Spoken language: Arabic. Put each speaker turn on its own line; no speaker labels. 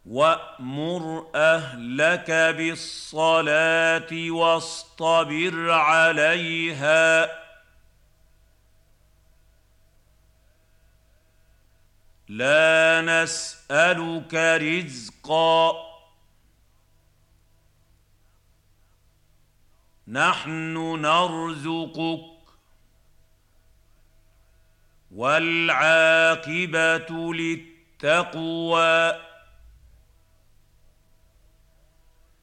وأمر أهلك بالصلاة واصطبر عليها لا نسألك رزقا نحن نرزقك والعاقبة للتقوى